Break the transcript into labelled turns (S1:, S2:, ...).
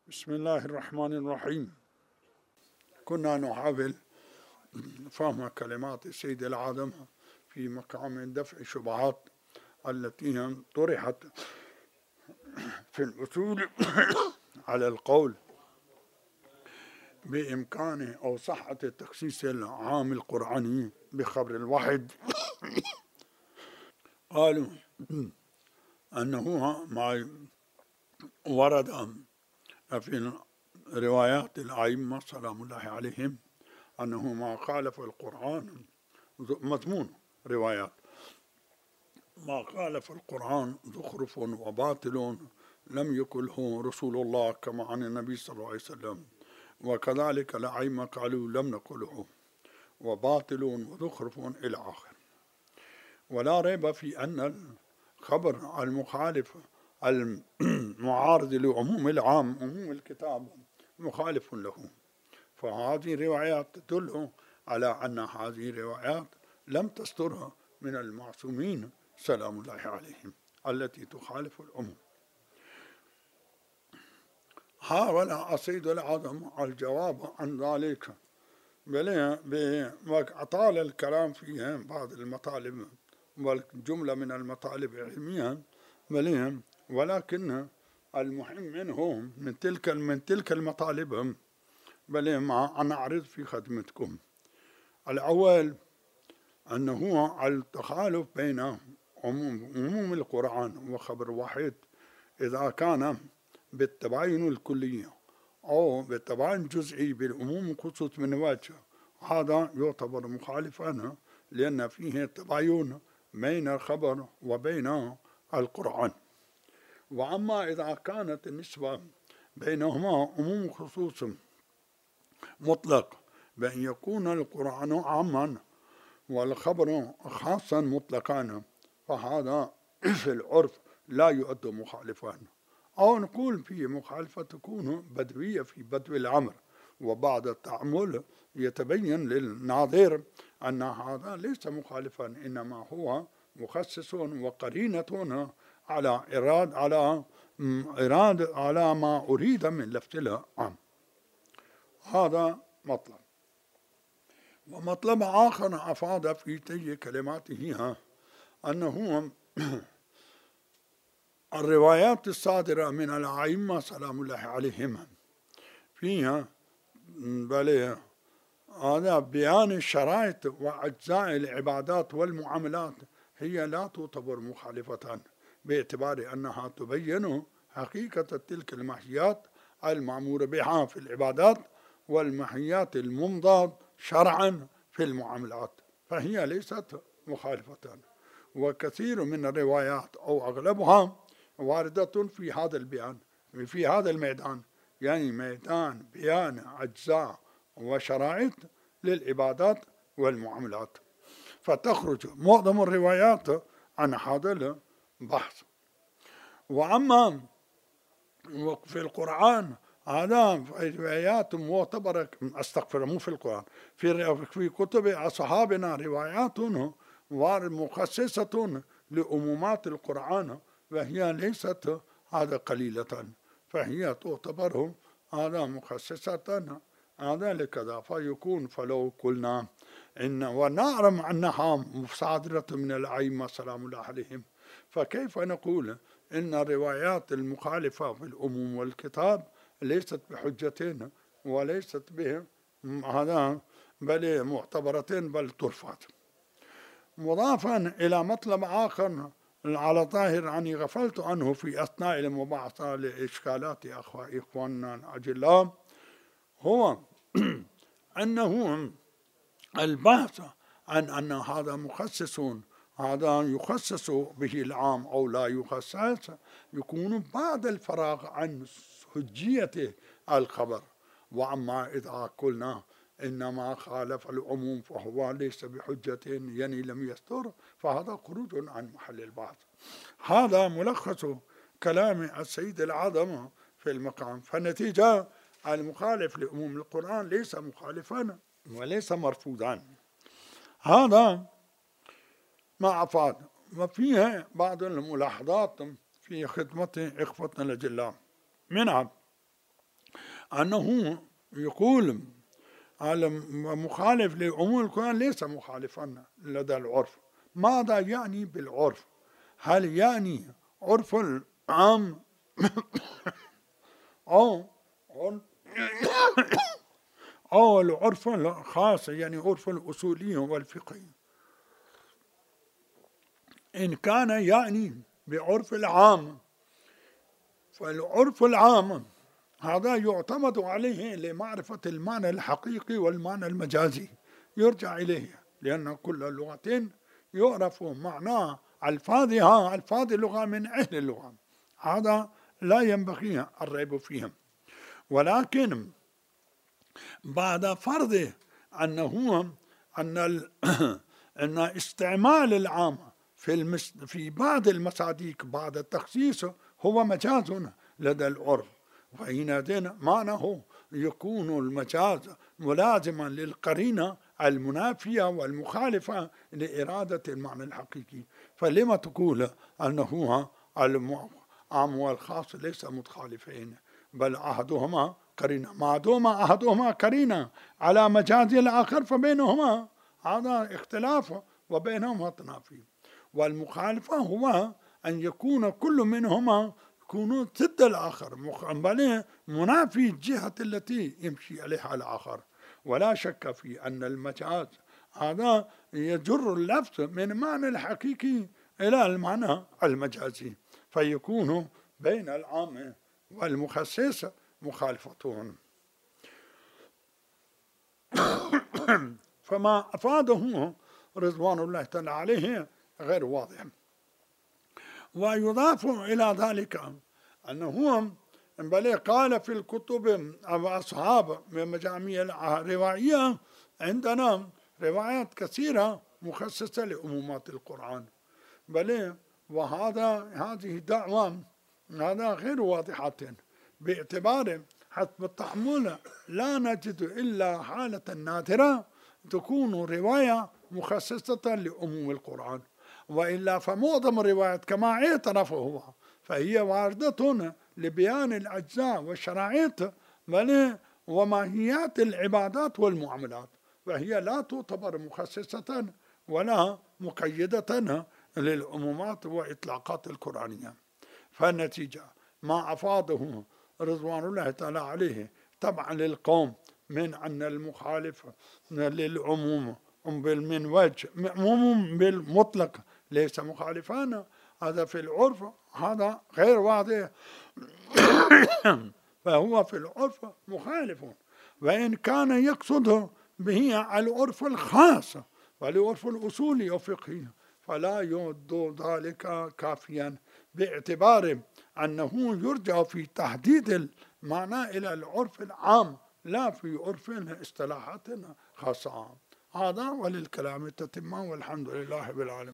S1: بسم الله الرحمن الرحيم. كنا نحاول فهم كلمات السيد العظم في مقام دفع الشبهات التي طرحت في الأصول على القول بإمكان أو صحة تخصيص العام القرآني بخبر الواحد. قالوا أنه ما ورد في روايات الأئمة سلام الله عليهم أنه ما خالف القرآن مضمون روايات ما خالف القرآن زخرف وباطل لم يقله رسول الله كما عن النبي صلى الله عليه وسلم، وكذلك الأئمة قالوا لم نقله وباطل وزخرف إلى آخر. ولا ريب في أن الخبر المخالف المعارض لعموم العام عموم الكتاب مخالف له، فهذه الروايات تدل على أن هذه الروايات لم تصدر من المعصومين سلام الله عليهم التي تخالف العموم. حاول السيد العظم الجواب عن ذلك وأطال الكلام فيها بعض المطالب والجملة من المطالب علميا، ولكن المهم منهم من تلك المطالب ما أنا أعرض في خدمتكم. الأول أنه التخالف بين عموم القرآن وخبر واحد إذا كان بالتباين الكلي أو بالتباين الجزئي بالعموم خصوص من وجه، هذا يعتبر مخالفا لأن فيه تباين بين الخبر وبين القرآن. وأما إذا كانت النسبة بينهما عموم خصوص مطلق بأن يكون القرآن عاما والخبر خاصا مطلقا، فهذا في العرف لا يؤد مخالفا، أو نقول في مخالفة تكون بدوية في بدو الأمر، وبعد التأمل يتبين للناظر أن هذا ليس مخالفا، إنما هو مخصص وقرينة على ما أريد من لفظ العام. هذا مطلب. ومطلب آخر أفاد في تي كلماته أنه الروايات الصادرة من الأئمة سلام الله عليهم فيها هذا بيان الشرائط وأجزاء العبادات والمعاملات هي لا تعتبر مخالفة، باعتبار أنها تبين حقيقة تلك المحيات المأمور بها في العبادات والمحيات الممضى شرعا في المعاملات، فهي ليست مخالفة. وكثير من الروايات أو أغلبها واردة في هذا البيان في هذا الميدان، يعني ميدان بيان أجزاء وشرائط للعبادات والمعاملات، فتخرج معظم الروايات عن هذا البحث. وأما في القرآن هذا روايات معتبرة، استغفر مو في القرآن، في كتب أصحابنا روايات مخصصة لعمومات القرآن، وهي ليست هذا قليلة، فهي تعتبر هذا مخصصة هذا لكذا، فيكون فلو قلنا إن ونعلم أنها صادرة من الأئمة سلام الله عليهم، فكيف نقول إن الروايات المخالفة في العموم والكتاب ليست بحجة وليست به هذا بل معتبرة بل ترفض. مضافا إلى مطلب آخر على ظاهر أني غفلت عنه في أثناء المباحثة لإشكالات إخواننا الأجلاء، هو أنه البحث عن أن هذا مخصص هذا يخصص به العام أو لا يخصص يكون بعد الفراغ عن حجية الخبر. وأما إذا قلنا إنما خالف العموم فهو ليس بحجة يعني لم يستر، فهذا خروج عن محل البحث. هذا ملخص كلام السيد العظم في المقام. فالنتيجة المخالف لعموم القرآن ليس مخالفا وليس مرفوضا. هذا ما أفاد. وفيها بعض الملاحظات في خدمة إخوتنا الأجلاء، منها أنه يقول على مخالف لعموم القرآن ليس مخالفا لدى العرف. ماذا يعني بالعرف؟ هل يعني عرف العام أو العرف الخاص، يعني عرف الأصولي والفقهي؟ إن كان يعني بعرف العام، فالعرف العام هذا يعتمد عليه لمعرفة المعنى الحقيقي والمعنى المجازي، يرجع إليه، لأن كل اللغة يعرف معنى ألفاظها ألفاظ اللغة من أهل اللغة، هذا لا ينبغي الريب فيهم. ولكن بعد فرض أن استعمال العام في بعض المصادق بعد التخصيص هو مجاز لدى العرف، فحينئذ معناه يكون المجاز ملازما للقرينة المنافية والمخالفة لإرادة المعنى الحقيقي. فلما تقول أنه العام والخاص ليس متخالفين، بل أحدهما قرينة، ما دام أحدهما قرينة على مجاز الآخر فبينهما هذا اختلاف وبينهما تنافي. والمخالفة هو أن يكون كل منهما يكون ضد الآخر، بل منافي الجهة التي يمشي عليها الآخر. ولا شك في أن المجاز هذا يجر اللفظ من معنى الحقيقي إلى المعنى المجازي، فيكون بين العام والمخصص مخالفتون. فما أفاده رضوان الله تعالى عليه غير واضح. ويضاف إلى ذلك أنه بل قال في الكتب أو أصحاب من مجاميع الروائية عندنا روايات كثيرة مخصصة لعمومات القرآن، بل هذه دعوة هذا غير واضحة، باعتبار حسب التحمل لا نجد إلا حالة نادرة تكون رواية مخصصة لعموم القرآن، وإلا فمعظم الروايات كما اعترف هو فهي واردة لبيان الأجزاء والشرائط وماهيات العبادات والمعاملات، فهي لا تعتبر مخصصة ولا مقيدة للعمومات وإطلاقات القرآنية. فالنتيجة ما أفاده رضوان الله تعالى عليه طبعا للقوم من أن المخالف للعموم من وجه عموم بالمطلق ليس مخالفان، هذا في العرف هذا غير واضح فهو في العرف مخالف، وإن كان يقصد به العرف الخاص والعرف الأصولي والفقهي فلا يعد ذلك كافيا، باعتبار أنه يرجع في تحديد المعنى إلى العرف العام لا في عرف اصطلاحات خاصة. هذا وللكلام تتمة، والحمد لله بالعالمين.